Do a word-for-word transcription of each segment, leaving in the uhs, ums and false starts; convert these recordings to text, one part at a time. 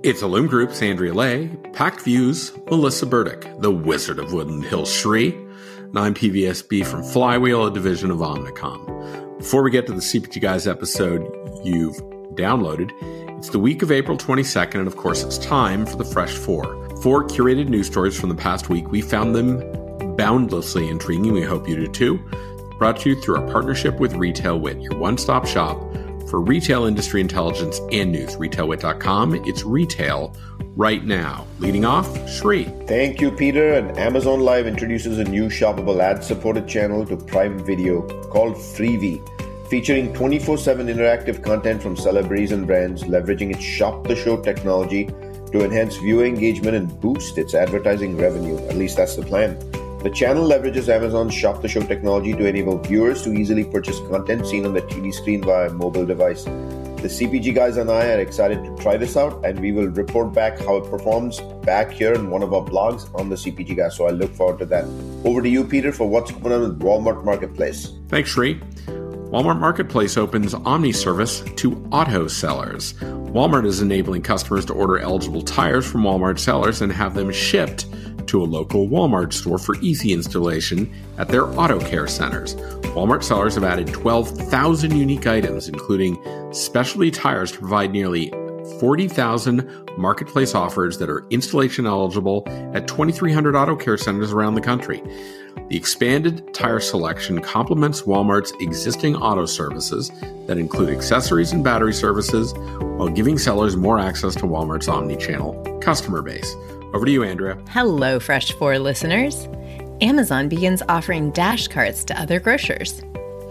It's Illume Group's Andrea Lay, Pact View's Melissa Burdick, the Wizard of Woodland Hills Shri, and I'm P V S B from Flywheel, a division of Omnicom. Before we get to the C P G Guys episode you've downloaded, it's the week of April twenty-second, and of course it's time for the Fresh Four. Four curated news stories from the past week. We found them boundlessly intriguing. We hope you do too. Brought to you through our partnership with Retail Wit, your one-stop shop for retail industry intelligence and news. retail wit dot com. It's retail right now. Leading off, Shri. Thank you, Peter. And Amazon Live introduces a new shoppable ad-supported channel to Prime Video called Freevee, featuring twenty-four seven interactive content from celebrities and brands, leveraging its Shop the Show technology to enhance viewer engagement and boost its advertising revenue. At least that's the plan. The channel leverages Amazon's Shop the Show technology to enable viewers to easily purchase content seen on the T V screen via a mobile device. The C P G guys and I are excited to try this out, and we will report back how it performs back here in one of our blogs on the C P G guys. So I look forward to that. Over to you, Peter, for what's going on with Walmart Marketplace. Thanks, Shri. Walmart Marketplace opens Omni service to auto sellers. Walmart is enabling customers to order eligible tires from Walmart sellers and have them shipped to a local Walmart store for easy installation at their auto care centers. Walmart sellers have added twelve thousand unique items, including specialty tires, to provide nearly forty thousand marketplace offers that are installation eligible at twenty-three hundred auto care centers around the country. The expanded tire selection complements Walmart's existing auto services that include accessories and battery services, while giving sellers more access to Walmart's omni-channel customer base. Over to you, Andrea. Hello, Fresh Four listeners. Amazon begins offering Dash Carts to other grocers.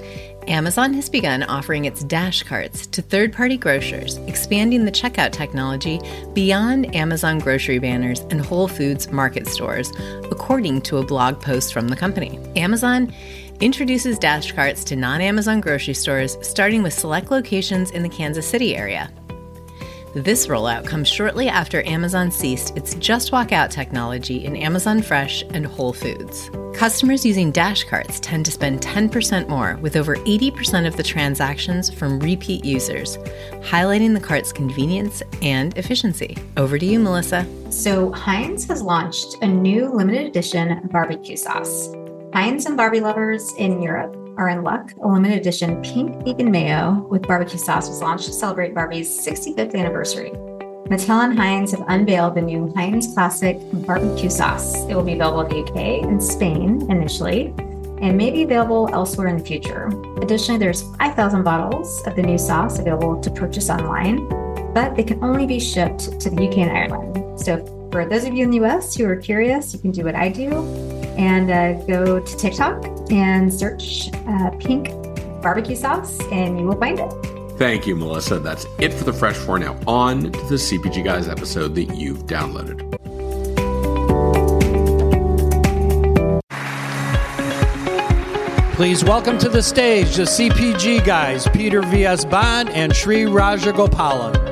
Amazon has begun offering its Dash Carts to third-party grocers, expanding the checkout technology beyond Amazon grocery banners and Whole Foods market stores, according to a blog post from the company. Amazon introduces Dash Carts to non-Amazon grocery stores, starting with select locations in the Kansas City area. This rollout comes shortly after Amazon ceased its Just Walk Out technology in Amazon Fresh and Whole Foods. Customers using Dash Carts tend to spend ten percent more, with over eighty percent of the transactions from repeat users, highlighting the cart's convenience and efficiency. Over to you, Melissa. So Heinz has launched a new limited edition barbecue sauce. Heinz and Barbie lovers in Europe are in luck. A limited edition pink vegan mayo with barbecue sauce was launched to celebrate Barbie's sixty-fifth anniversary. Mattel and Heinz have unveiled the new Heinz Classic barbecue sauce. It will be available in the U K and Spain initially, and may be available elsewhere in the future. Additionally, there's five thousand bottles of the new sauce available to purchase online, but they can only be shipped to the U K and Ireland. So for those of you in the U S who are curious, you can do what I do and uh, go to TikTok and search uh, pink barbecue sauce, and you will find it. Thank you, Melissa. That's it for the Fresh Four. Now on to the C P G Guys episode that you've downloaded. Please welcome to the stage the C P G Guys, Peter V S. Bond and Sri Rajagopalan.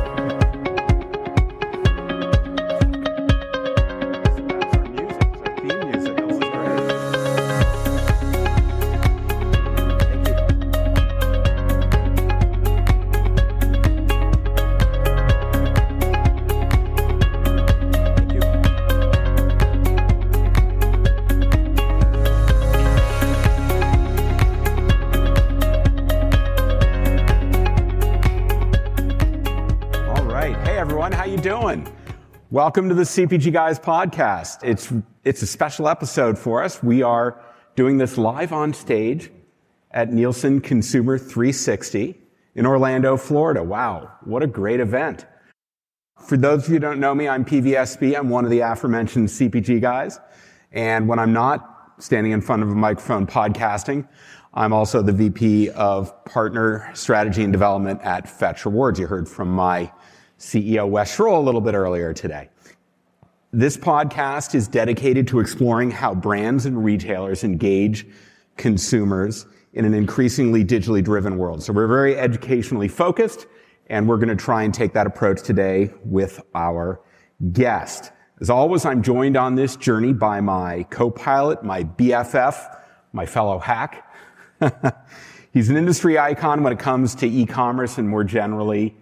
Welcome to the C P G Guys podcast. It's it's a special episode for us. We are doing this live on stage at Nielsen Consumer three sixty in Orlando, Florida. Wow, what a great event. For those of you who don't know me, I'm P V S B. I'm one of the aforementioned C P G guys. And when I'm not standing in front of a microphone podcasting, I'm also the V P of Partner Strategy and Development at Fetch Rewards. You heard from my C E O Wes Schroll a little bit earlier today. This podcast is dedicated to exploring how brands and retailers engage consumers in an increasingly digitally driven world. So we're very educationally focused, and we're going to try and take that approach today with our guest. As always, I'm joined on this journey by my co-pilot, my B F F, my fellow hack. He's an industry icon when it comes to e-commerce and more generally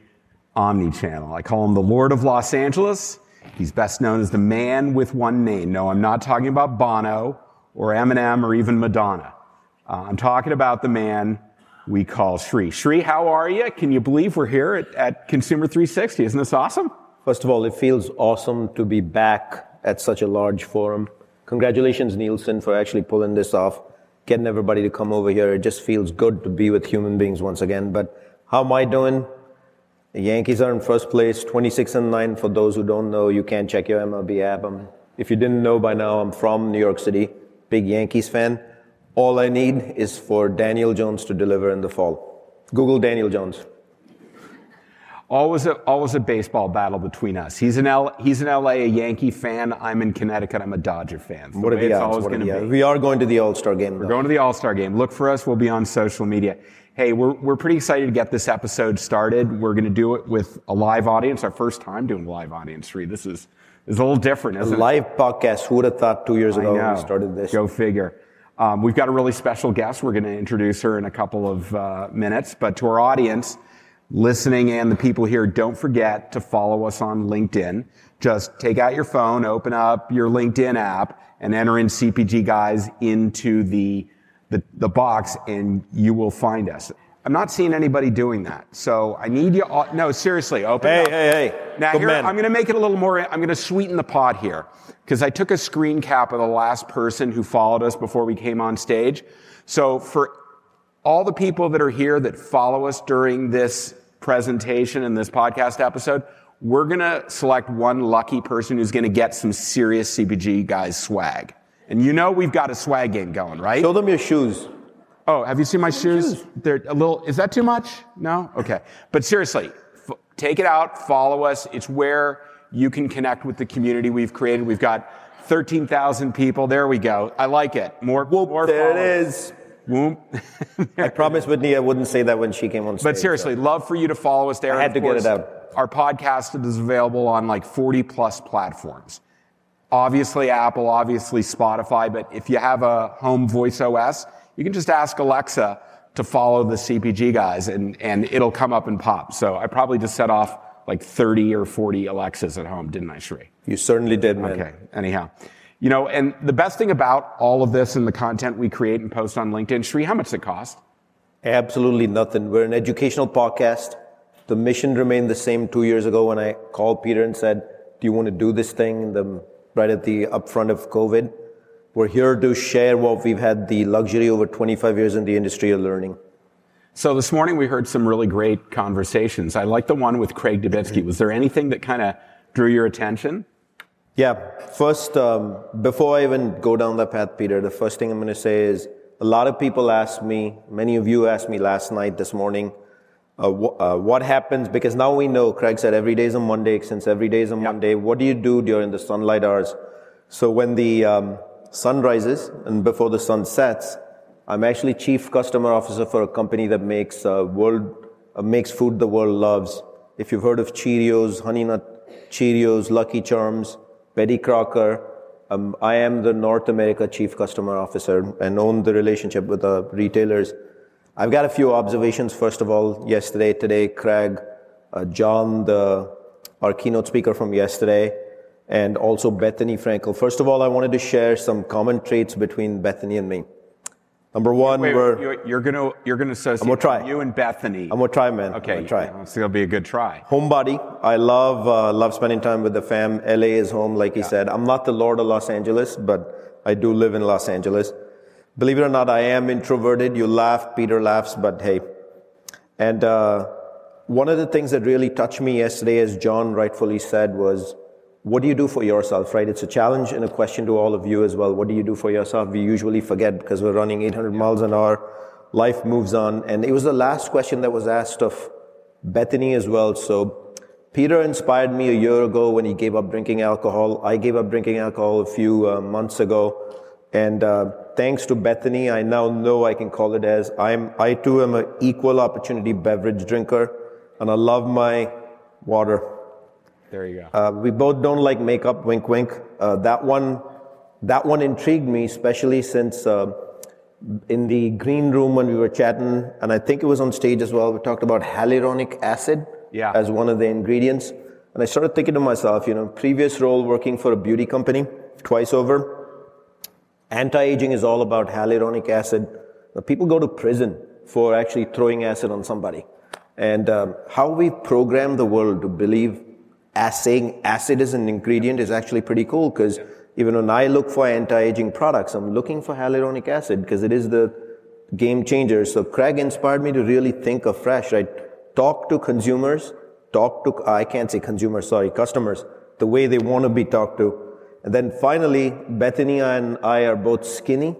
omni-channel. I call him the Lord of Los Angeles. He's best known as the man with one name. No, I'm not talking about Bono or Eminem or even Madonna. Uh, I'm talking about the man we call Sri. Sri, how are you? Can you believe we're here at, at Consumer three sixty? Isn't this awesome? First of all, it feels awesome to be back at such a large forum. Congratulations, Nielsen, for actually pulling this off, getting everybody to come over here. It just feels good to be with human beings once again. But how am I doing? The Yankees are in first place, twenty-six and nine. For those who don't know, you can check your M L B app. Um, if you didn't know by now, I'm from New York City, big Yankees fan. All I need is for Daniel Jones to deliver in the fall. Google Daniel Jones. Always a, always a baseball battle between us. He's in L, he's in L A, a Yankee fan. I'm in Connecticut. I'm a Dodger fan. What are the odds? What are the odds? We are going to the All-Star game. We're going to the All-Star game. Look for us. We'll be on social media. Hey, we're we're pretty excited to get this episode started. We're going to do it with a live audience. Our first time doing a live audience, Sri. This is is a little different, isn't it? A live podcast. Who would have thought two years ago when we started this? Go figure. Um, we've got a really special guest. We're going to introduce her in a couple of uh, minutes. But to our audience listening and the people here, don't forget to follow us on LinkedIn. Just take out your phone, open up your LinkedIn app, and enter in C P G Guys into the, the, the box, and you will find us. I'm not seeing anybody doing that. So I need you all, no, seriously, open hey, up. Hey, hey, hey. Now Good here, man. I'm going to make it a little more, I'm going to sweeten the pot here. Because I took a screen cap of the last person who followed us before we came on stage. So for all the people that are here that follow us during this presentation and this podcast episode, we're going to select one lucky person who's going to get some serious C P G Guys swag. And you know we've got a swag game going, right? Show them your shoes. Oh, have you seen my shoes? They're a little, is that too much? No? Okay. But seriously, f- take it out, follow us. It's where you can connect with the community we've created. We've got thirteen thousand people. There we go. I like it. More, Whoop, more there followers. it is. Whoop. I promised Whitney I wouldn't say that when she came on stage. But seriously, so. love for you to follow us there. I had Of to course, get it out. Our podcast is available on like forty plus platforms. Obviously Apple, obviously Spotify, but if you have a home voice O S, you can just ask Alexa to follow the C P G Guys and, and it'll come up and pop. So I probably just set off like thirty or forty Alexas at home, didn't I, Sri? You certainly did, man. Okay, anyhow. You know, and the best thing about all of this and the content we create and post on LinkedIn, Sri, how much does it cost? Absolutely nothing. We're an educational podcast. The mission remained the same two years ago when I called Peter and said, do you want to do this thing the, right at the upfront of COVID? We're here to share what we've had the luxury over twenty-five years in the industry of learning. So this morning we heard some really great conversations. I like the one with Craig Dubitsky. Was there anything that kind of drew your attention? Yeah. First, um, before I even go down that path, Peter, the first thing I'm going to say is a lot of people asked me, many of you asked me last night, this morning, uh, wh- uh, what happens, because now we know, Craig said every day is a Monday, since every day is a Yep. Monday, what do you do during the sunlight hours? So when the um, sun rises and before the sun sets, I'm actually chief customer officer for a company that makes uh, world uh, makes food the world loves. If you've heard of Cheerios, Honey Nut Cheerios, Lucky Charms, Betty Crocker, um, I am the North America chief customer officer and own the relationship with the retailers. I've got a few observations. First of all, yesterday, today, Craig, uh, John, the our keynote speaker from yesterday, and also Bethany Frankel. First of all, I wanted to share some common traits between Bethany and me. Number one, Wait, we're... You're, you're going to you're gonna associate I'm gonna try. you and Bethany. I'm going to try, man. Okay, I'm gonna try. You know, so it'll be a good try. Homebody. I love uh, love spending time with the fam. L A is home, like he Yeah. said. I'm not the Lord of Los Angeles, but I do live in Los Angeles. Believe it or not, I am introverted. You laugh, Peter laughs, but hey. And uh, one of the things that really touched me yesterday, as John rightfully said, was, what do you do for yourself, right? It's a challenge and a question to all of you as well. What do you do for yourself? We usually forget because we're running eight hundred miles an hour. Life moves on. And it was the last question that was asked of Bethany as well. So Peter inspired me a year ago when he gave up drinking alcohol. I gave up drinking alcohol a few uh, months ago. And uh, thanks to Bethany, I now know I can call it as I'm, I too am an equal opportunity beverage drinker. And I love my water. There you go. Uh, we both don't like makeup, wink, wink. Uh, that one, that one intrigued me, especially since uh, in the green room when we were chatting, and I think it was on stage as well, we talked about hyaluronic acid. yeah. as one of the ingredients. And I started thinking to myself, you know, previous role working for a beauty company twice over, anti-aging is all about hyaluronic acid. Now, people go to prison for actually throwing acid on somebody. And um, how we program the world to believe as saying acid is an ingredient is actually pretty cool, because even when I look for anti-aging products, I'm looking for hyaluronic acid because it is the game changer. So Craig inspired me to really think afresh, right? Talk to consumers, talk to, I can't say consumers, sorry, customers, the way they want to be talked to. And then finally, Bethany and I are both skinny.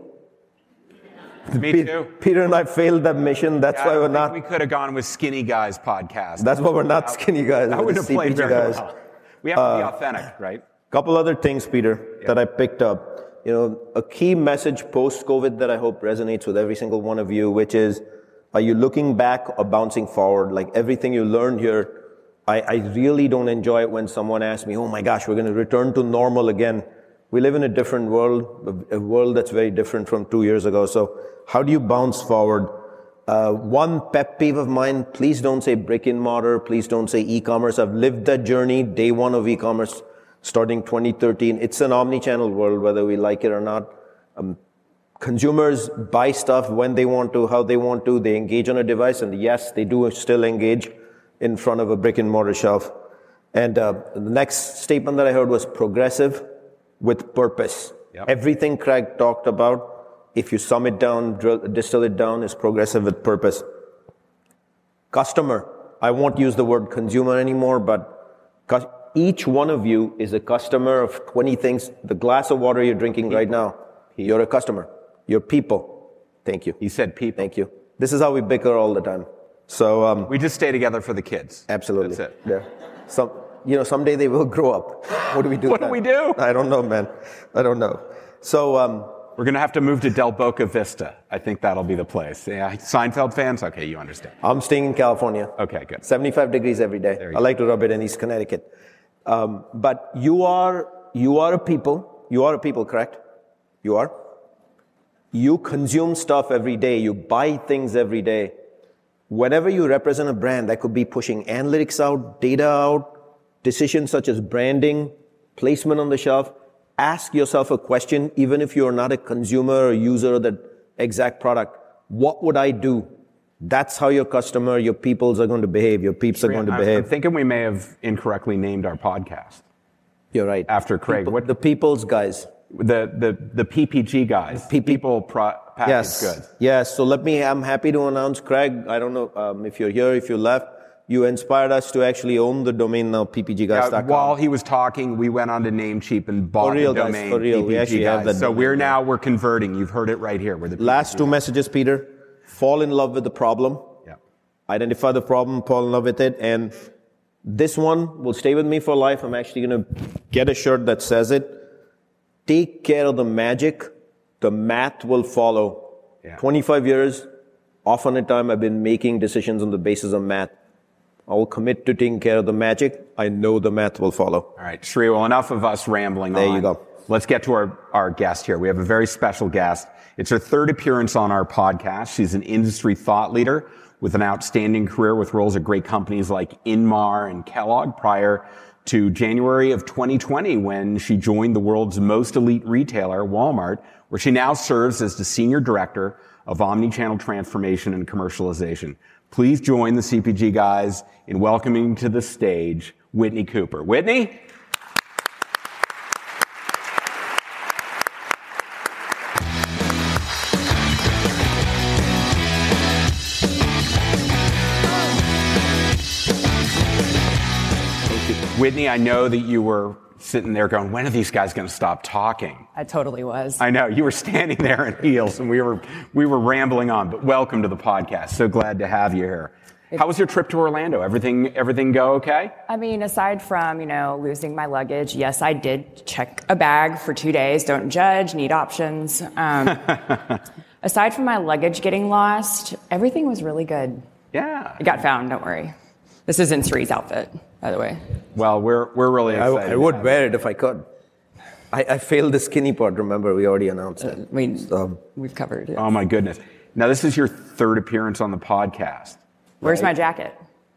Me Pe- too. Peter and I failed that mission. That's Yeah, why I we're don't not. think we could have gone with Skinny Guys podcast. That's why we're not skinny guys. That we're would the have played C P G very guys. well. We have to be authentic, right? Couple other things, Peter, Yeah. that I picked up. You know, a key message post-COVID that I hope resonates with every single one of you, which is, are you looking back or bouncing forward? Like everything you learned here, I, I really don't enjoy it when someone asks me, oh my gosh, we're going to return to normal again. We live in a different world, a world that's very different from two years ago. So how do you bounce forward? Uh, one pet peeve of mine, please don't say brick and mortar. Please don't say e-commerce. I've lived that journey, day one of e-commerce, starting twenty thirteen. It's an omni-channel world, whether we like it or not. Um, consumers buy stuff when they want to, how they want to. They engage on a device. And yes, they do still engage in front of a brick and mortar shelf. And uh, the next statement that I heard was progressive with purpose. Yep. Everything Craig talked about, if you sum it down, drill, distill it down, is progressive with purpose. Customer. I won't use the word consumer anymore, but cu- each one of you is a customer of twenty things. The glass of water you're drinking right now, you're a customer. You're people. Thank you. He said people. Thank you. This is how we bicker all the time. So um, We just stay together for the kids. absolutely. That's it. Yeah. Some, you know, someday they will grow up. What do we do? What do then? we do? I don't know, man. I don't know. So um, We're going to have to move to Del Boca Vista. I think that'll be the place. Yeah, Seinfeld fans? Okay, you understand. I'm staying in California. Okay, good. seventy-five degrees every day. There you I go. like to rub it in East Connecticut. Um, but you are, you are a people. You are a people, correct? You are. You consume stuff every day. You buy things every day. Whenever you represent a brand, that could be pushing analytics out, data out, decisions such as branding, placement on the shelf. Ask yourself a question, even if you're not a consumer or user of that exact product. What would I do? That's how your customer, your peoples are going to behave. Your peeps are going to I'm, behave. I'm thinking we may have incorrectly named our podcast You're right. after Craig. People- What the people's guys. the the the P P G guys? P P People pro, packaged Yes. goods. Yes. So let me, I'm happy to announce, Craig, I don't know um, if you're here, if you left, you inspired us to actually own the domain now, p p g guys dot com. Uh, while he was talking, we went on to Namecheap and bought For real, the guys, domain. for real. We P P G actually have guys. that So domain we're now. now we're converting. You've heard it right here. We're the P P G Last two messages, Peter. Fall in love with the problem. Yeah. Identify the problem, fall in love with it. And this one will stay with me for life. I'm actually going to get a shirt that says it. Take care of the magic. The math will follow. Yeah. twenty-five years, often a time I've been making decisions on the basis of math. I will commit to taking care of the magic. I know the math will follow. All right, Sri, well, enough of us rambling There on. you go. Let's get to our, our guest here. We have a very special guest. It's her third appearance on our podcast. She's an industry thought leader with an outstanding career with roles at great companies like Inmar and Kellogg prior to January of twenty twenty when she joined the world's most elite retailer, Walmart, where she now serves as the Senior Director of Omnichannel Transformation and Commercialization. Please join the C P G guys in welcoming to the stage Whitney Cooper. Whitney? Whitney, I know that you were sitting there going, when are these guys going to stop talking? I totally was. I know. You were standing there in heels and we were we were rambling on, but welcome to the podcast. So glad to have you here. How was your trip to Orlando? Everything everything go okay? I mean, aside from, you know, losing my luggage, yes, I did check a bag for two days. Don't judge, need options. Um, aside from my luggage getting lost, everything was really good. Yeah. It got found, don't worry. This is in Sri's outfit, by the way. Well, we're we're really I, excited. I would wear it if I could. I, I failed the skinny part, remember, we already announced it. I mean, So, we've covered it. Oh my goodness. Now this is your third appearance on the podcast. Where's my jacket?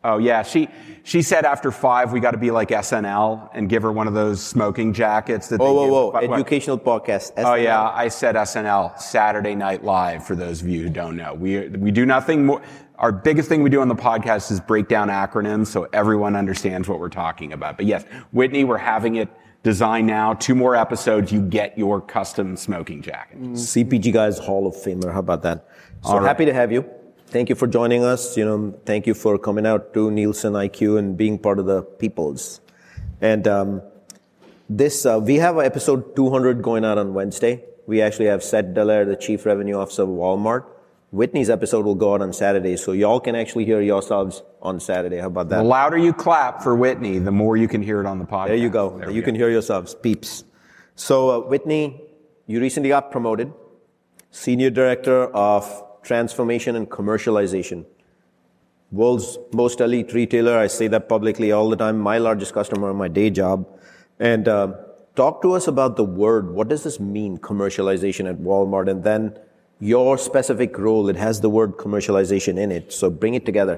Oh, yeah. She she said after five, we got to be like S N L and give her one of those smoking jackets. That oh, they whoa, give. whoa. What, what? Educational podcast. S N L. Oh, yeah. I said S N L, Saturday Night Live, for those of you who don't know. We we do nothing more. Our biggest thing we do on the podcast is break down acronyms so everyone understands what we're talking about. But yes, Whitney, we're having it designed now. Two more episodes, you get your custom smoking jacket. Mm. C P G Guys Hall of Famer. How about that? So All right. Happy to have you. Thank you for joining us. You know, thank you for coming out to Nielsen I Q and being part of the peoples. And um, this, uh, we have episode two hundred going out on Wednesday. We actually have Seth Dallaire, the Chief Revenue Officer of Walmart. Whitney's episode will go out on Saturday, so y'all can actually hear yourselves on Saturday. How about that? The louder you clap for Whitney, the more you can hear it on the podcast. There you go. There you go. can hear yourselves, peeps. So, uh, Whitney, you recently got promoted, Senior Director of Transformation and Commercialization. World's most elite retailer. I say that publicly all the time. My largest customer in my day job. And uh, talk to us about the word. What does this mean, commercialization at Walmart? And then your specific role. It has the word commercialization in it. So bring it together.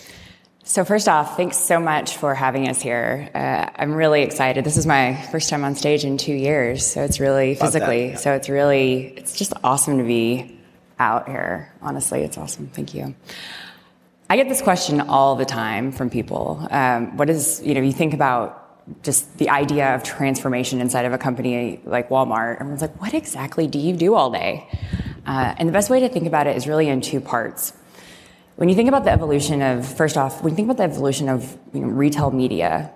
So first off, thanks so much for having us here. Uh, I'm really excited. This is my first time on stage in two years. So it's really physically. Yeah. So it's really, it's just awesome to be out here. Honestly, it's awesome. Thank you. I get this question all the time from people. Um, what is, you know, you think about just the idea of transformation inside of a company like Walmart. Everyone's like, what exactly do you do all day? Uh, and the best way to think about it is really in two parts. When you think about the evolution of, first off, when you think about the evolution of you know, retail media,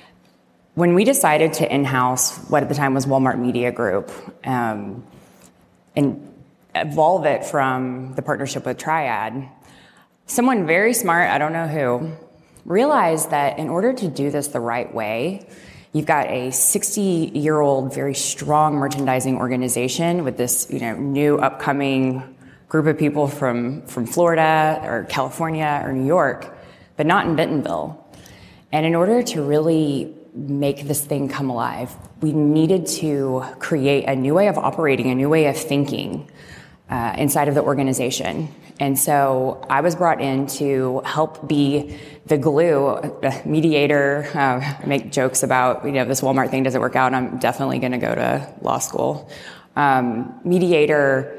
when we decided to in-house what at the time was Walmart Media Group, um, and evolve it from the partnership with Triad, someone very smart, I don't know who, realized that in order to do this the right way, you've got a sixty-year-old, very strong merchandising organization with this, you know, new upcoming group of people from, from Florida or California or New York, but not in Bentonville. And in order to really make this thing come alive, we needed to create a new way of operating, a new way of thinking uh, inside of the organization. And so I was brought in to help be the glue, the mediator. Uh, I make jokes about, you know, this Walmart thing doesn't work out, I'm definitely going to go to law school. Um, mediator,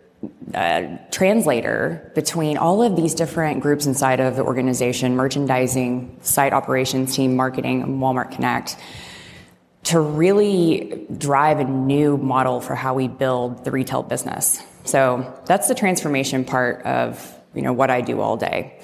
uh, translator between all of these different groups inside of the organization, merchandising, site operations team, marketing, and Walmart Connect, to really drive a new model for how we build the retail business. So that's the transformation part of, you know, what I do all day.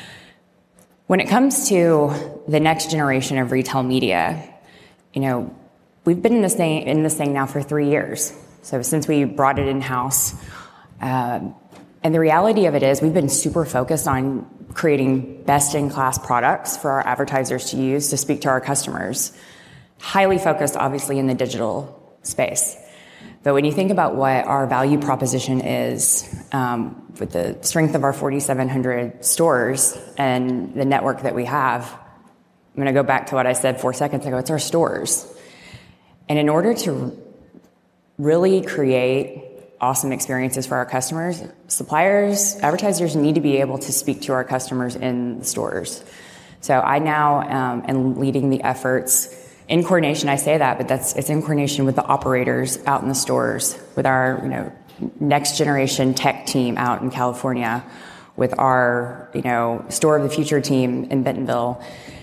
When it comes to the next generation of retail media, you know, we've been in this thing, in this thing now for three years. So since we brought it in-house, um, and the reality of it is we've been super focused on creating best-in-class products for our advertisers to use to speak to our customers. Highly focused, obviously, in the digital space. But when you think about what our value proposition is, um, with the strength of our forty-seven hundred stores and the network that we have, I'm going to go back to what I said four seconds ago. It's our stores. And in order to really create awesome experiences for our customers, suppliers, advertisers need to be able to speak to our customers in the stores. So I now um, am leading the efforts in coordination. I say that, but that's it's in coordination with the operators out in the stores, with our you know next generation tech team out in California, with our you know store of the future team in Bentonville,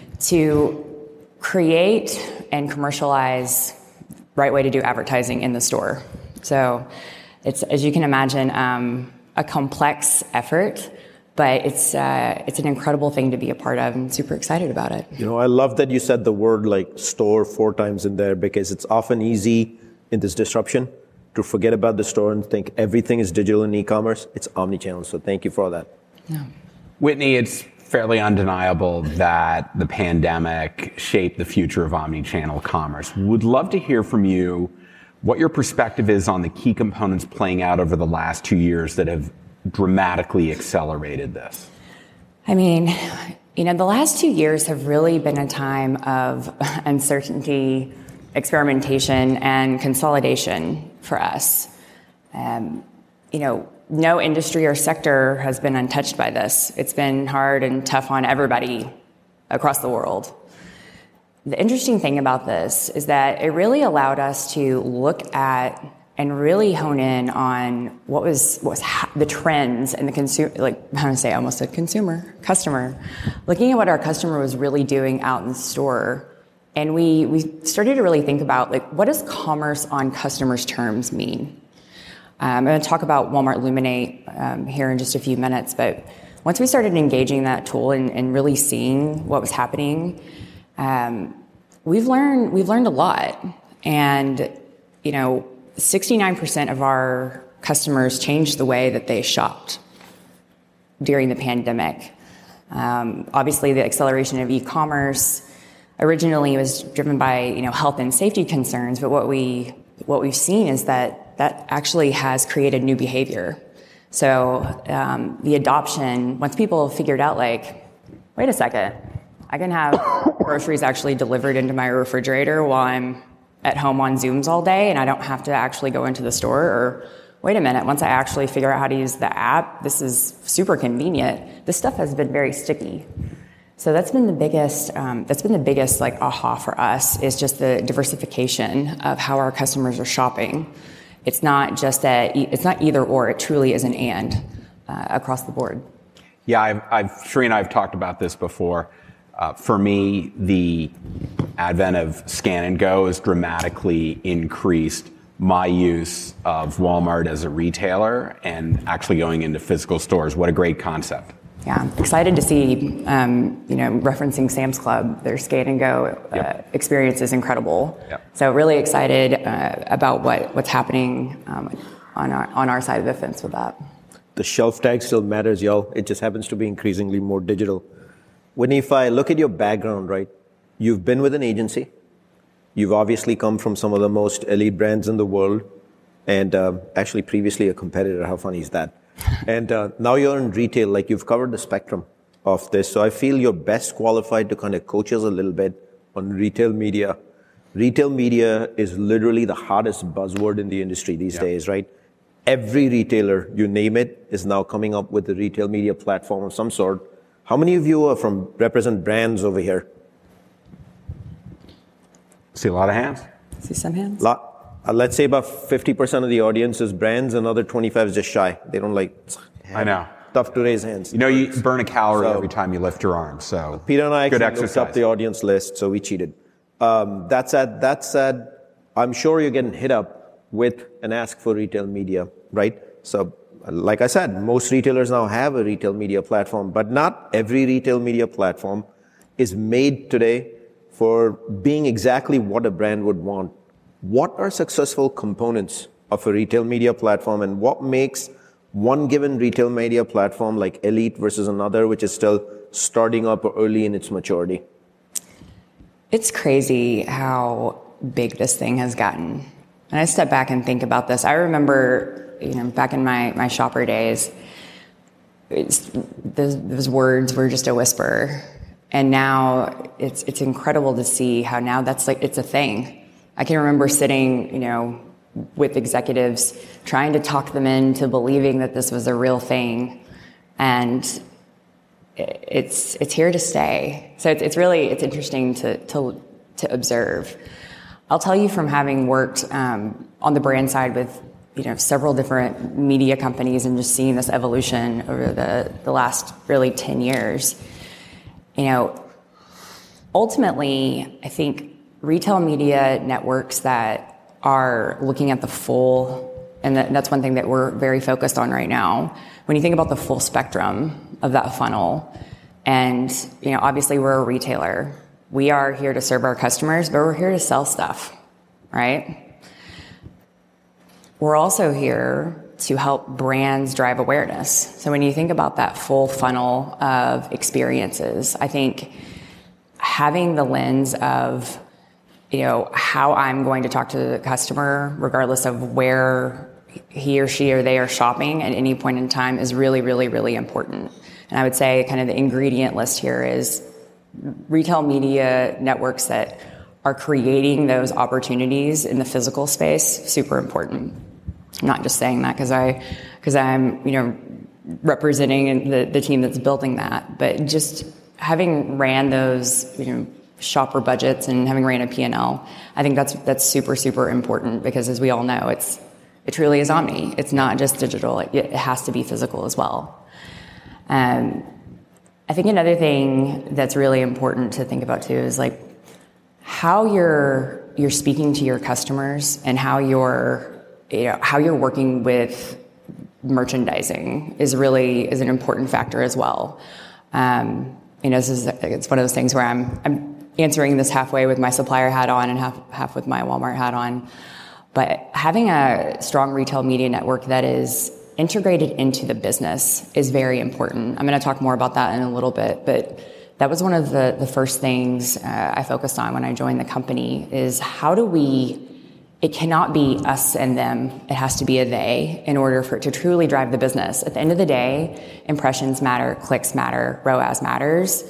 to create and commercialize the right way to do advertising in the store. So it's, as you can imagine, um, a complex effort. But it's uh, it's an incredible thing to be a part of, and super excited about it. You know, I love that you said the word like store four times in there, because it's often easy in this disruption to forget about the store and think everything is digital and e-commerce. It's omnichannel. So thank you for all that. Yeah. Whitney, it's fairly undeniable that the pandemic shaped the future of omnichannel commerce. Would love to hear from you what your perspective is on the key components playing out over the last two years that have dramatically accelerated this. I mean, you know, the last two years have really been a time of uncertainty, experimentation, and consolidation for us. Um, you know, no industry or sector has been untouched by this. It's been hard and tough on everybody across the world. The interesting thing about this is that it really allowed us to look at and really hone in on what was what was ha- the trends and the consumer, like how to say, almost a consumer, customer, looking at what our customer was really doing out in the store. And we, we started to really think about, like, what does commerce on customers' terms mean? Um, I'm going to talk about Walmart Luminate um, here in just a few minutes, but once we started engaging that tool and, and really seeing what was happening, um, we've learned we've learned a lot. And, you know, sixty-nine percent of our customers changed the way that they shopped during the pandemic. Um, obviously, the acceleration of e-commerce originally was driven by, you know, health and safety concerns, but what we what we've seen is that that actually has created new behavior. So um, the adoption, once people figured out, like, wait a second, I can have groceries actually delivered into my refrigerator while I'm at home on Zooms all day, and I don't have to actually go into the store. Or wait a minute, once I actually figure out how to use the app, this is super convenient. This stuff has been very sticky. So that's been the biggest, um, that's been the biggest like aha for us, is just the diversification of how our customers are shopping. It's not just that, it's not either or, it truly is an and uh, across the board. Yeah, I've, I've, Sheree and I have talked about this before. Uh, for me, the advent of Scan and Go has dramatically increased my use of Walmart as a retailer and actually going into physical stores. What a great concept. Yeah, excited to see, um, you know, referencing Sam's Club, their Scan and Go uh, yep. experience is incredible. Yep. So really excited uh, about what, what's happening um, on our on our side of the fence with that. The shelf tag still matters, y'all. It just happens to be increasingly more digital. Whitney, if I look at your background, right, you've been with an agency. You've obviously come from some of the most elite brands in the world, and uh, actually previously a competitor. How funny is that? And uh, now you're in retail, like you've covered the spectrum of this. So I feel you're best qualified to kind of coach us a little bit on retail media. Retail media is literally the hottest buzzword in the industry these yeah. days, right? Every retailer, you name it, is now coming up with a retail media platform of some sort. How many of you are from represent brands over here? See a lot of hands. See some hands. Lot. Uh, let's say about fifty percent of the audience is brands, another twenty-five is just shy. They don't like. I know. Tough to raise hands. You know, you burn a calorie so, every time you lift your arm. So Peter and I good actually looked up the audience list, so we cheated. Um, that said, that said, I'm sure you're getting hit up with an ask for retail media, right? So, like I said, most retailers now have a retail media platform, but not every retail media platform is made today for being exactly what a brand would want. What are successful components of a retail media platform, and what makes one given retail media platform like Elite versus another, which is still starting up or early in its maturity? It's crazy how big this thing has gotten. And I step back and think about this. I remember, you know, back in my, my shopper days, it's, those, those words were just a whisper. And now it's it's incredible to see how now that's like, it's a thing. I can remember sitting, you know, with executives trying to talk them into believing that this was a real thing, and it's it's here to stay. So it's, it's really it's interesting to to to observe. I'll tell you from having worked um, on the brand side with you know several different media companies and just seeing this evolution over the the last really ten years. You know, ultimately, I think retail media networks that are looking at the full, and that, that's one thing that we're very focused on right now. When you think about the full spectrum of that funnel, and you know, obviously we're a retailer. We are here to serve our customers, but we're here to sell stuff, right? We're also here to help brands drive awareness. So when you think about that full funnel of experiences, I think having the lens of you know, how I'm going to talk to the customer, regardless of where he or she or they are shopping at any point in time, is really, really, really important. And I would say kind of the ingredient list here is retail media networks that are creating those opportunities in the physical space, super important. I'm not just saying that because I, because I'm, you know, representing the, the team that's building that, but just having ran those, you know, shopper budgets and having ran a P and L, I think that's that's super, super important because as we all know, it's it truly is omni. It's not just digital. It, it has to be physical as well. Um, I think another thing that's really important to think about too is like how you're you're speaking to your customers and how you're you know how you're working with merchandising is really is an important factor as well. Um, you know, this is it's one of those things where I'm I'm answering this halfway with my supplier hat on and half half with my Walmart hat on. But having a strong retail media network that is integrated into the business is very important. I'm going to talk more about that in a little bit, but that was one of the, the first things uh, I focused on when I joined the company is how do we, it cannot be us and them, it has to be a they in order for it to truly drive the business. At the end of the day, impressions matter, clicks matter, R O A S matters,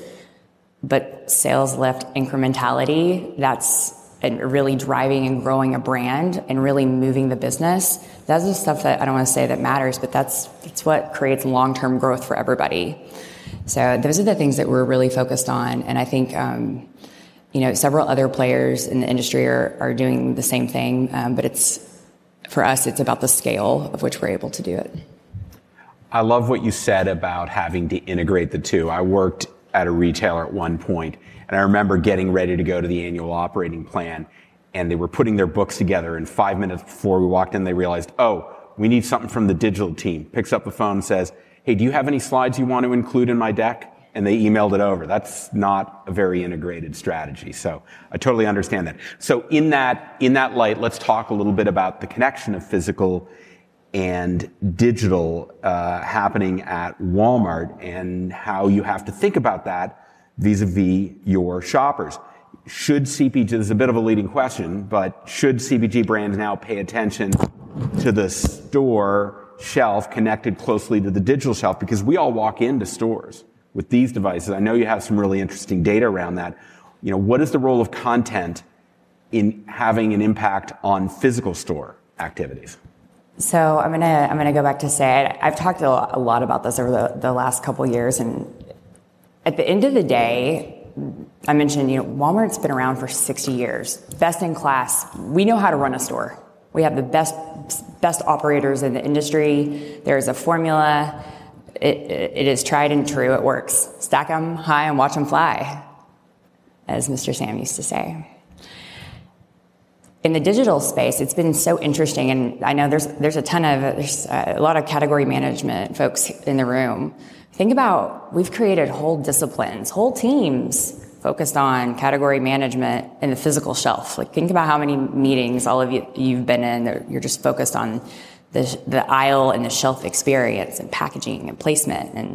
but sales lift, incrementality, that's and really driving and growing a brand and really moving the business. That's the stuff that I don't want to say that matters, but that's that's what creates long-term growth for everybody. So those are the things that we're really focused on. And I think, um, you know, several other players in the industry are, are doing the same thing. Um, but it's, for us, it's about the scale of which we're able to do it. I love what you said about having to integrate the two. I worked at a retailer at one point, and I remember getting ready to go to the annual operating plan, and they were putting their books together, and five minutes before we walked in, they realized, oh, we need something from the digital team. Picks up the phone and says, hey, do you have any slides you want to include in my deck? And they emailed it over. That's not a very integrated strategy. So I totally understand that. So in that, in that light, let's talk a little bit about the connection of physical and digital uh, happening at Walmart and how you have to think about that vis-a-vis your shoppers. Should C P G, this is a bit of a leading question, but should C P G brands now pay attention to the store shelf connected closely to the digital shelf? Because we all walk into stores with these devices. I know you have some really interesting data around that. You know, what is the role of content in having an impact on physical store activities? So I'm gonna I'm gonna go back to say I've talked a lot about this over the, the last couple of years, and at the end of the day, I mentioned you know Walmart's been around for sixty years, best in class. We know how to run a store. We have the best best operators in the industry. There's a formula. It, it is tried and true. It works. Stack them high and watch them fly, as Mister Sam used to say. In the digital space, it's been so interesting, and I know there's there's a ton of there's a lot of category management folks in the room. Think about we've created whole disciplines, whole teams focused on category management in the physical shelf. Like think about how many meetings all of you you've been in that you're just focused on the the aisle and the shelf experience and packaging and placement. And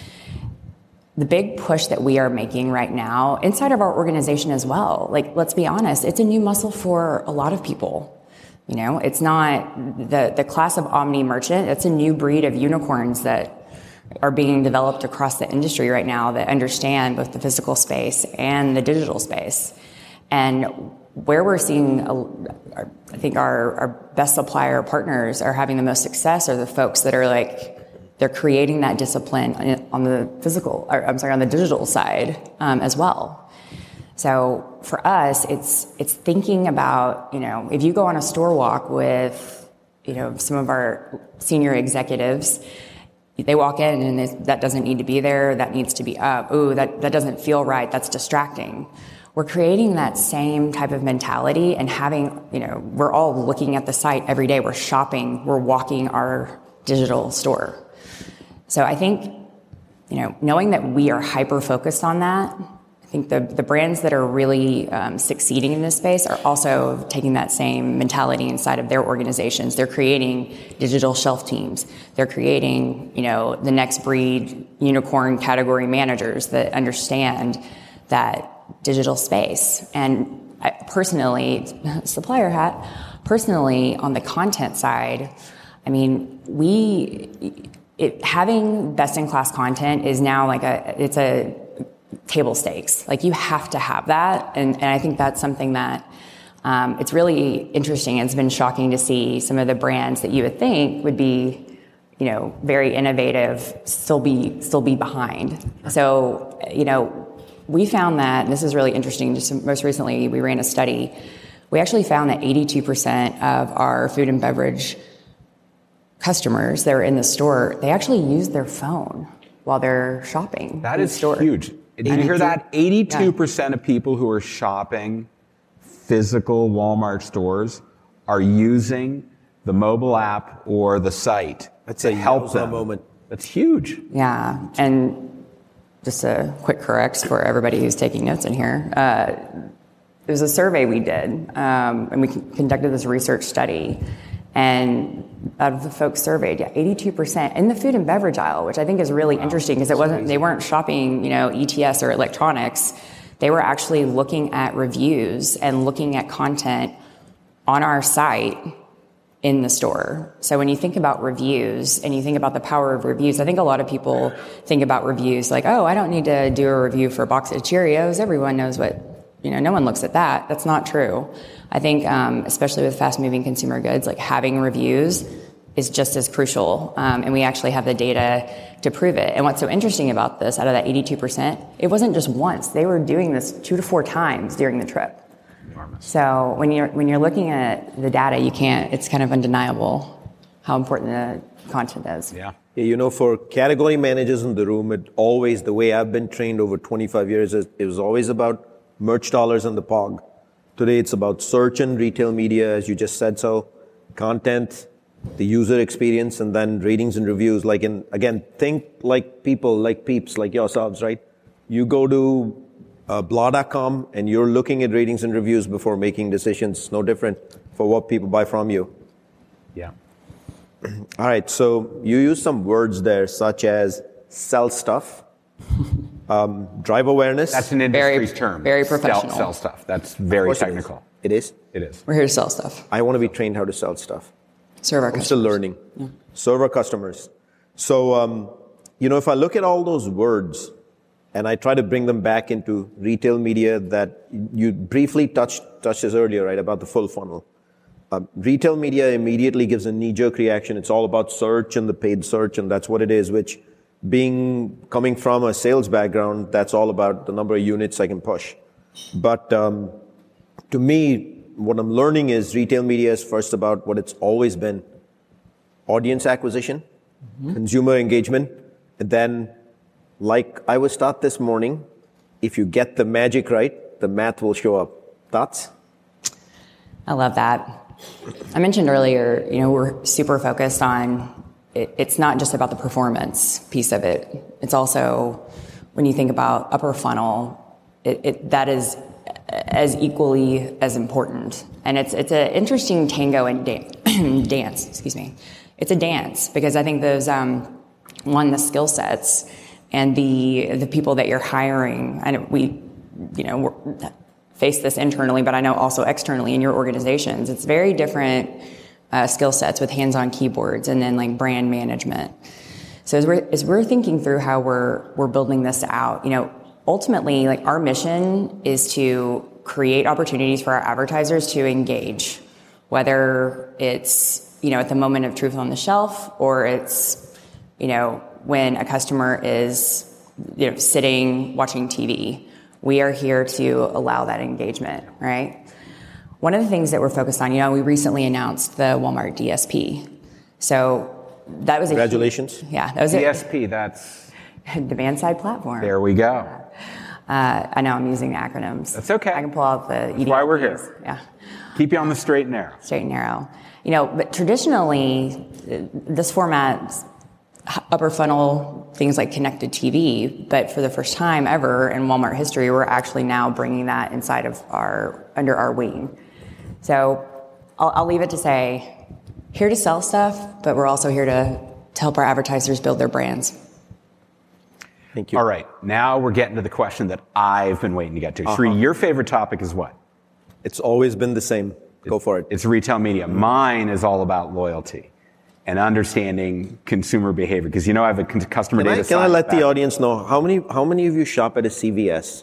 the big push that we are making right now inside of our organization as well, like, let's be honest, it's a new muscle for a lot of people. You know, it's not the, the class of omni merchant. It's a new breed of unicorns that are being developed across the industry right now that understand both the physical space and the digital space. And where we're seeing, a, I think our, our best supplier partners are having the most success are the folks that are like, they're creating that discipline on the physical, or I'm sorry, on the digital side um, as well. So for us, it's it's thinking about, you know, if you go on a store walk with, you know, some of our senior executives, they walk in and they, that doesn't need to be there, that needs to be up. Ooh, that, that doesn't feel right, that's distracting. We're creating that same type of mentality and having, you know, we're all looking at the site every day, we're shopping, we're walking our digital store. So I think, you know, knowing that we are hyper-focused on that, I think the, the brands that are really um, succeeding in this space are also taking that same mentality inside of their organizations. They're creating digital shelf teams. They're creating, you know, the next breed unicorn category managers that understand that digital space. And I, personally, supplier hat, personally on the content side, I mean, we... It, having best-in-class content is now like a, it's a table stakes. Like you have to have that. And, and I think that's something that, um, it's really interesting. It's been shocking to see some of the brands that you would think would be, you know, very innovative, still be, still be behind. So, you know, we found that, and this is really interesting, just most recently we ran a study, we actually found that eighty-two percent of our food and beverage customers that are in the store, they actually use their phone while they're shopping. That in is the store. huge. Did you hear that? eighty-two percent of people who are shopping physical Walmart stores are using the mobile app or the site That's to a help them. moment. That's huge. Yeah, and just a quick correct for everybody who's taking notes in here. Uh, it was a survey we did, um, and we conducted this research study. And out of the folks surveyed, yeah, eighty-two percent in the food and beverage aisle, which I think is really wow, interesting because it wasn't, they weren't shopping, you know, E T S or electronics. They were actually looking at reviews and looking at content on our site in the store. So when you think about reviews and you think about the power of reviews, I think a lot of people think about reviews like, oh, I don't need to do a review for a box of Cheerios. Everyone knows what, you know, no one looks at that. That's not true. I think, um, especially with fast-moving consumer goods, like having reviews is just as crucial. Um, and we actually have the data to prove it. And what's so interesting about this, out of that eighty-two percent, it wasn't just once. They were doing this two to four times during the trip. Enormous. So when you're when you're looking at the data, you can't. It's kind of undeniable how important the content is. Yeah. Yeah, you know, for category managers in the room, it always, the way I've been trained over twenty-five years, is it was always about merch dollars and the P O G. Today, it's about search and retail media, as you just said so, content, the user experience, and then ratings and reviews. Like, in again, think like people, like peeps, like yourselves, right? You go to uh, blah dot com and you're looking at ratings and reviews before making decisions. No different for what people buy from you. Yeah. All right, so you use some words there, such as sell stuff. Um, drive awareness. That's an industry very, term. Very professional. Sell, sell stuff. That's very technical. It is. It is. We're here to sell stuff. I want to be trained how to sell stuff. Serve our I'm customers. still learning. Yeah. Serve our customers. So, um, you know, if I look at all those words and I try to bring them back into retail media that you briefly touched, touched this earlier, right, about the full funnel. Um, retail media immediately gives a knee-jerk reaction. It's all about search and the paid search, and that's what it is, which being, coming from a sales background, that's all about the number of units I can push. But um, to me, what I'm learning is retail media is first about what it's always been. Audience acquisition, mm-hmm. consumer engagement, and then, like I was taught this morning, if you get the magic right, the math will show up. Thoughts? I love that. I mentioned earlier, you know, we're super focused on It, it's not just about the performance piece of it. It's also, when you think about upper funnel, it, it, that is as equally as important. And it's it's an interesting tango and dan- dance, excuse me. It's a dance because I think those, um, one, the skill sets and the the people that you're hiring, and we, you know, we're, face this internally, but I know also externally in your organizations, it's very different Uh, skill sets with hands-on keyboards and then like brand management. So as we're, as we're thinking through how we're, we're building this out, you know, ultimately like our mission is to create opportunities for our advertisers to engage, whether it's, you know, at the moment of truth on the shelf or it's, you know, when a customer is, you know, sitting watching T V. We are here to allow that engagement, right? One of the things that we're focused on, you know, we recently announced the Walmart D S P. So that was a Congratulations. Huge, yeah, that was D S P, a, that's demand side platform. There we go. Uh, I know I'm using acronyms. That's okay. I can pull out the That's why we're here. Yeah. Keep you on the straight and narrow. Straight and narrow. You know, but traditionally, this format, upper funnel, things like connected T V, but for the first time ever in Walmart history, we're actually now bringing that inside of our, under our wing. So I'll, I'll leave it to say, here to sell stuff, but we're also here to, to help our advertisers build their brands. Thank you. All right, now we're getting to the question that I've been waiting to get to. Uh-huh. Sri, your favorite topic is what? It's always been the same. Go for it. It's retail media. Mine is all about loyalty and understanding consumer behavior, because you know I have a customer can data. I, can I let back. the audience know how many how many of you shop at a C V S?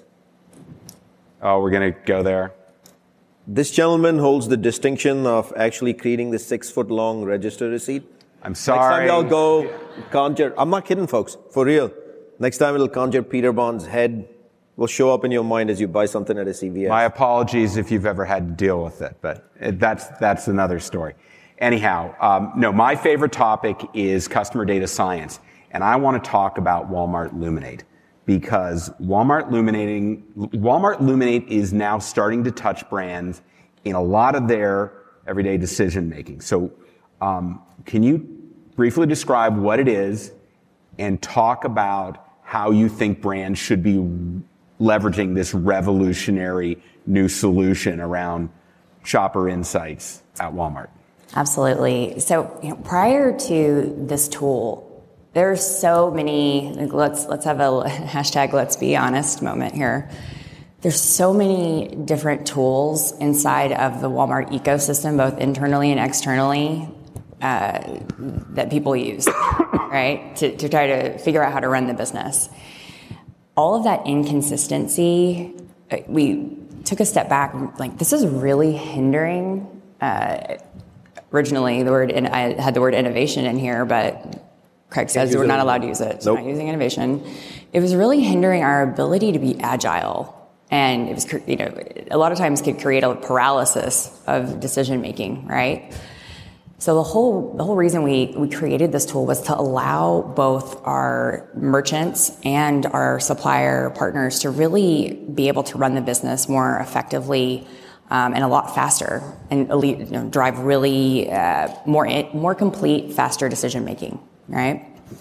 Oh, we're gonna go there. This gentleman holds the distinction of actually creating the six-foot-long register receipt. I'm sorry. Next time y'all go conjure, I'm not kidding, folks, for real. Next time it'll conjure Peter Bond's head will show up in your mind as you buy something at a C V S. My apologies if you've ever had to deal with it, but it, that's that's another story. Anyhow, um, no, my favorite topic is customer data science, and I want to talk about Walmart Luminate because Walmart Luminating, Walmart Luminate is now starting to touch brands in a lot of their everyday decision making. So, um, can you briefly describe what it is and talk about how you think brands should be leveraging this revolutionary new solution around shopper insights at Walmart? Absolutely. So, you know, prior to this tool, there's so many, like, let's let's have a hashtag let's be honest moment here. There's so many different tools inside of the Walmart ecosystem, both internally and externally, uh, that people use, right, to, to try to figure out how to run the business. All of that inconsistency, we took a step back, like, this is really hindering, uh, originally the word, and I had the word innovation in here, but Craig says we're not allowed to use it, so nope. We're not using innovation. It was really hindering our ability to be agile. And it was, you know, a lot of times could create a paralysis of decision making, right? So the whole the whole reason we, we created this tool was to allow both our merchants and our supplier partners to really be able to run the business more effectively um, and a lot faster, and you know, drive really uh, more more complete, faster decision making, right?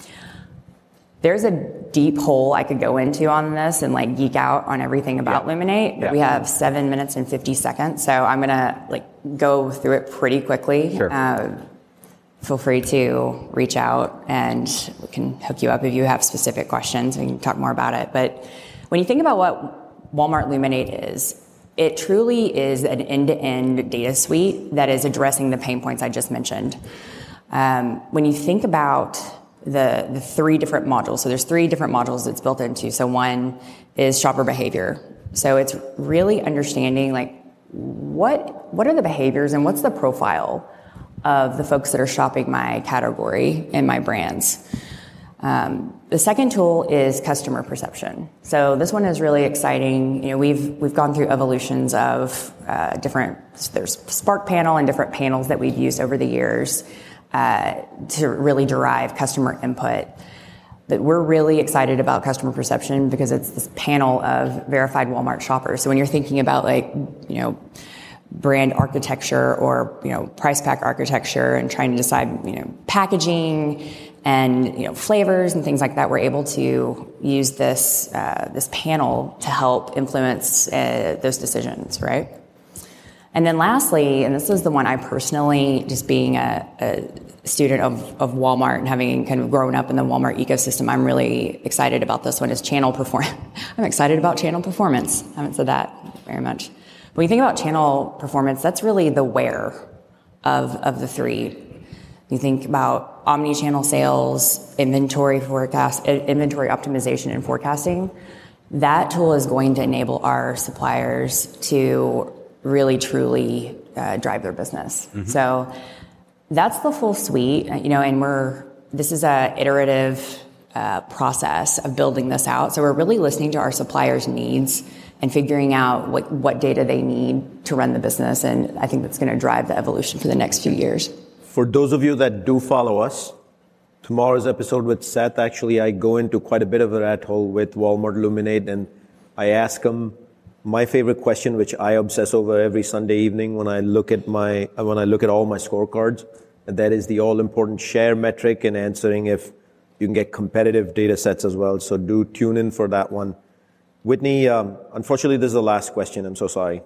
There's a deep hole I could go into on this and like geek out on everything about yeah. Luminate, but yeah. we have seven minutes and fifty seconds, so I'm gonna like go through it pretty quickly. Sure. Uh, feel free to reach out and we can hook you up if you have specific questions. We can talk more about it. But when you think about what Walmart Luminate is, it truly is an end-to-end data suite that is addressing the pain points I just mentioned. Um, when you think about the, the three different modules, so there's three different modules it's built into. So one is shopper behavior. So it's really understanding like what what are the behaviors and what's the profile of the folks that are shopping my category and my brands. Um, the second tool is customer perception. So this one is really exciting. You know, we've we've gone through evolutions of uh, different. There's Spark Panel and different panels that we've used over the years uh, to really derive customer input. But we're really excited about customer perception because it's this panel of verified Walmart shoppers. So when you're thinking about like, you know, brand architecture or, you know, price pack architecture and trying to decide, you know, packaging and, you know, flavors and things like that, we're able to use this uh, this panel to help influence uh, those decisions, right? And then lastly, and this is the one I personally, just being a, a student of, of Walmart and having kind of grown up in the Walmart ecosystem, I'm really excited about this one, is channel performance. I'm excited about channel performance. I haven't said that very much. When you think about channel performance, that's really the where of, of the three. You think about omni-channel sales, inventory forecast, inventory optimization and forecasting. That tool is going to enable our suppliers to really truly uh, drive their business. Mm-hmm. So that's the full suite, you know, and we're, this is a iterative uh, process of building this out. So we're really listening to our suppliers' needs and figuring out what, what data they need to run the business. And I think that's going to drive the evolution for the next few years. For those of you that do follow us, tomorrow's episode with Seth, actually, I go into quite a bit of a rat hole with Walmart Luminate, and I ask him my favorite question, which I obsess over every Sunday evening when I look at my when I look at all my scorecards, and that is the all-important share metric and answering if you can get competitive data sets as well. So do tune in for that one. Whitney, um, unfortunately, this is the last question. I'm so sorry.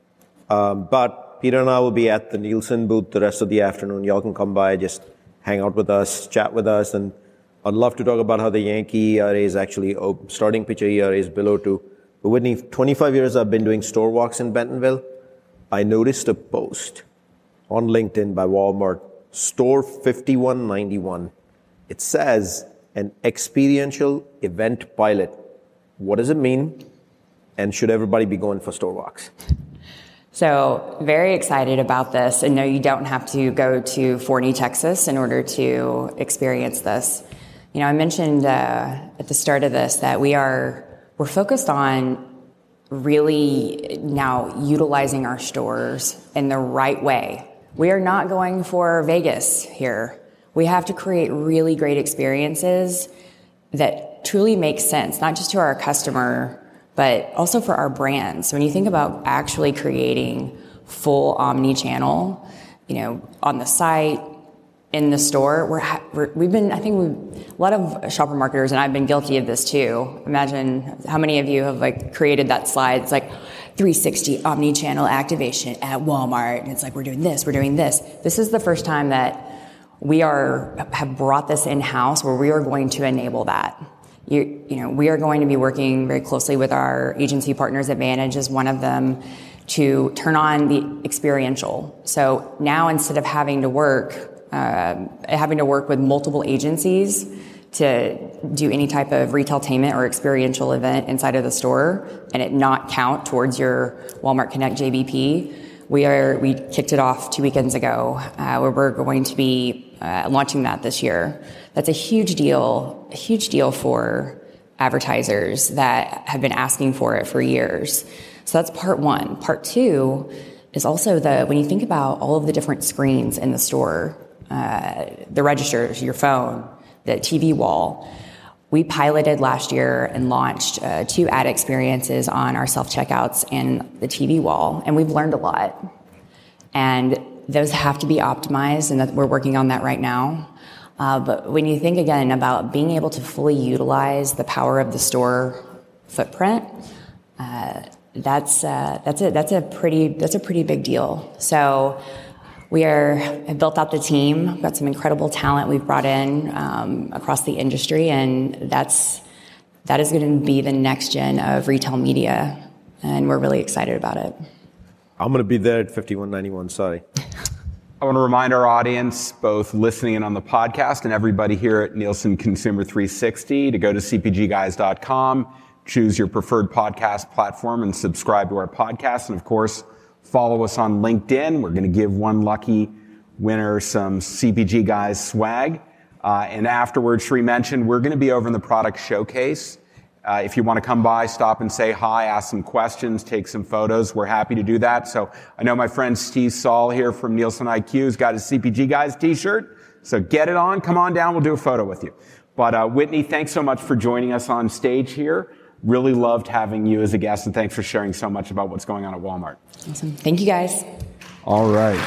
Um, but Peter and I will be at the Nielsen booth the rest of the afternoon. Y'all can come by, just hang out with us, chat with us, and I'd love to talk about how the Yankee E R A is actually, oh, starting pitcher E R A is below two. But Whitney, twenty-five years I've been doing store walks in Bentonville. I noticed a post on LinkedIn by Walmart, store fifty-one ninety-one. It says an experiential event pilot. What does it mean? And should everybody be going for store walks? So very excited about this. And no, you don't have to go to Forney, Texas in order to experience this. You know, I mentioned uh, at the start of this that we are we're focused on really now utilizing our stores in the right way. We are not going for Vegas here. We have to create really great experiences that truly make sense, not just to our customer, but also for our brands. So when you think about actually creating full omni-channel, you know, on the site, in the store, we're, we're we've been, I think we've, a lot of shopper marketers, and I've been guilty of this too. Imagine how many of you have like created that slide. It's like three sixty omni-channel activation at Walmart. And it's like, we're doing this, we're doing this. This is the first time that we are, have brought this in-house where we are going to enable that. You, you know, we are going to be working very closely with our agency partners. Advantage is one of them, to turn on the experiential. So now instead of having to work Uh, having to work with multiple agencies to do any type of retailtainment or experiential event inside of the store and it not count towards your Walmart Connect J B P, we are we kicked it off two weekends ago uh, where we're going to be uh, launching that this year. That's a huge deal, a huge deal for advertisers that have been asking for it for years. So that's part one. Part two is also the when you think about all of the different screens in the store. Uh, the registers, your phone, the T V wall. We piloted last year and launched uh, two ad experiences on our self-checkouts and the T V wall, and we've learned a lot. And those have to be optimized, and that we're working on that right now. Uh, but when you think again about being able to fully utilize the power of the store footprint, uh, that's uh, that's a that's a pretty that's a pretty big deal. So. We are have built out the team. We've got some incredible talent we've brought in um, across the industry, and that's that is going to be the next gen of retail media, and we're really excited about it. I'm going to be there at fifty-one ninety-one. Sorry. I want to remind our audience, both listening in on the podcast and everybody here at Nielsen Consumer three sixty, to go to c p g guys dot com, choose your preferred podcast platform, and subscribe to our podcast. And of course, follow us on LinkedIn. We're going to give one lucky winner some C P G Guys swag. Uh, and afterwards, Sri mentioned, we're going to be over in the product showcase. Uh, if you want to come by, stop and say hi, ask some questions, take some photos, we're happy to do that. So I know my friend Steve Saul here from Nielsen I Q has got his C P G Guys t-shirt. So get it on, come on down, we'll do a photo with you. But uh, Whitney, thanks so much for joining us on stage here. Really loved having you as a guest, and thanks for sharing so much about what's going on at Walmart. Awesome. Thank you, guys. All right.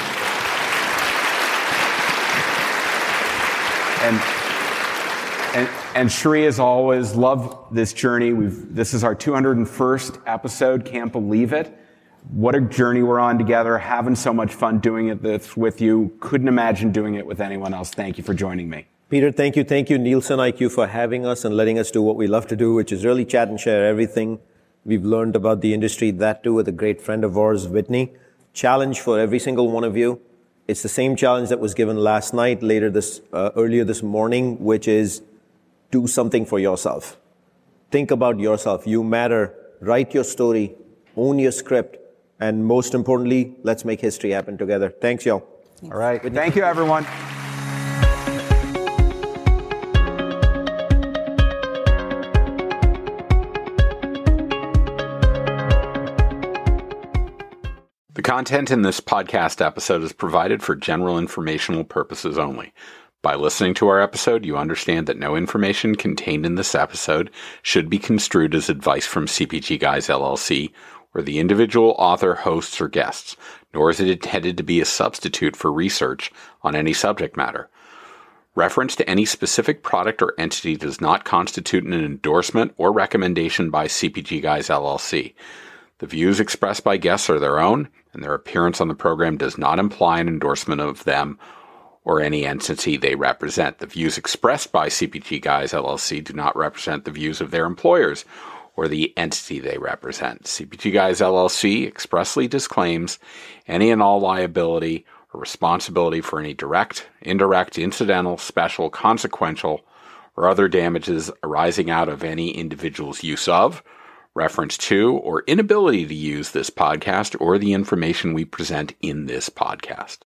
And and, and Sri, as always, love this journey. We've this is our two hundred first episode. Can't believe it. What a journey we're on together. Having so much fun doing it this with you. Couldn't imagine doing it with anyone else. Thank you for joining me. Peter, thank you. Thank you, Nielsen I Q, for having us and letting us do what we love to do, which is really chat and share everything we've learned about the industry. That too with a great friend of ours, Whitney. Challenge for every single one of you. It's the same challenge that was given last night, later this, uh, earlier this morning, which is do something for yourself. Think about yourself. You matter. Write your story. Own your script. And most importantly, let's make history happen together. Thanks, y'all. All right. Whitney. Thank you, everyone. The content in this podcast episode is provided for general informational purposes only. By listening to our episode, you understand that no information contained in this episode should be construed as advice from C P G Guys L L C or the individual author, hosts, or guests, nor is it intended to be a substitute for research on any subject matter. Reference to any specific product or entity does not constitute an endorsement or recommendation by C P G Guys L L C. The views expressed by guests are their own, and their appearance on the program does not imply an endorsement of them or any entity they represent. The views expressed by C P G Guys L L C do not represent the views of their employers or the entity they represent. C P G Guys L L C expressly disclaims any and all liability or responsibility for any direct, indirect, incidental, special, consequential, or other damages arising out of any individual's use of, reference to, or inability to use this podcast or the information we present in this podcast.